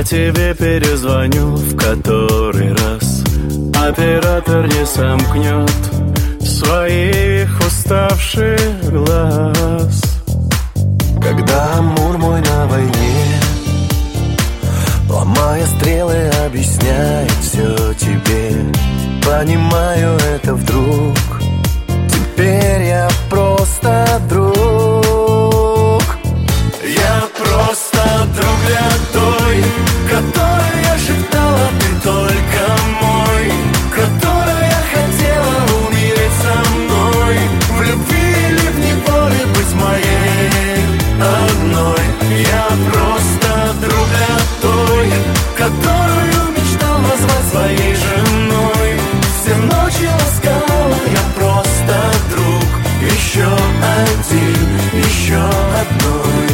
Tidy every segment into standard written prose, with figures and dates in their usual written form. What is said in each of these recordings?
тебе перезвоню в который раз. Оператор не сомкнет своих уставших глаз. Когда Амур мой на войне, ломая стрелы, объясняет все тебе. Понимаю это вдруг, теперь я просто друг. Я просто друг для той, которой я шептала, ты только мой, которая хотела умереть со мной, в любви или в неволе быть моей одной. Я просто друг для той, которую мечтал назвать своей женой. Все ночи ласкала, я просто друг, еще один, еще одной.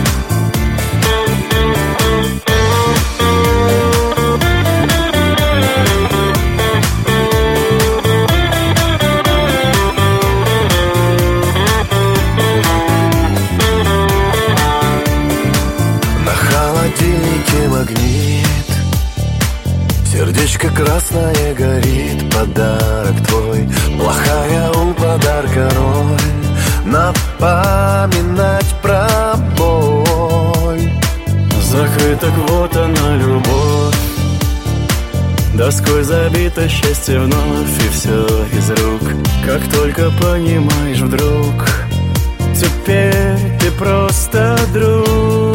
Магнит, сердечко красное горит, подарок твой, плохая у подарка роль, напоминать про боль. Закрыта квота на любовь, доской забито счастье вновь, и все из рук. Как только понимаешь вдруг, теперь ты просто друг.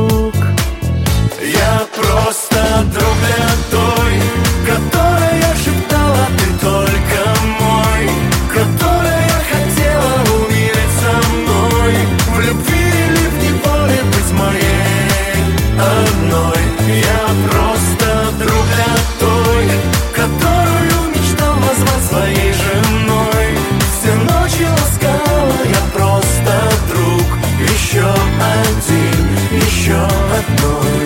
Я просто друг для той, которой я шептала, ты только мой, которая хотела умереть со мной, в любви или в неволе быть моей одной. Я просто друг для той, которую мечтал назвать своей женой. Все ночи ласкала, я просто друг, еще один, еще одной.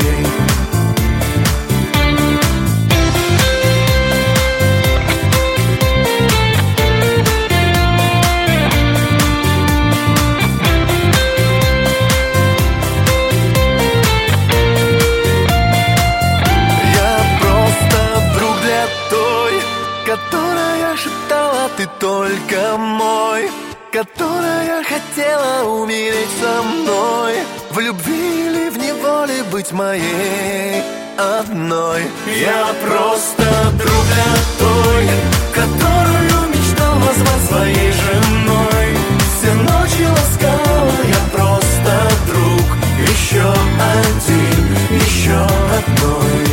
Которая шептала, ты только мой, которая хотела умереть со мной, в любви или в неволе быть моей одной. Я просто друг для той, которую мечтал назвать своей женой. Все ночи ласкала, я просто друг, еще один, еще одной.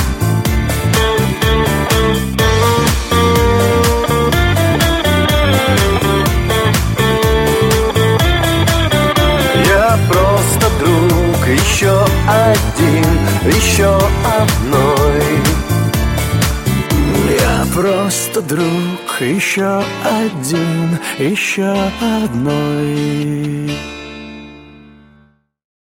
Просто друг, еще один, еще одной. Я просто друг, еще один, еще одной.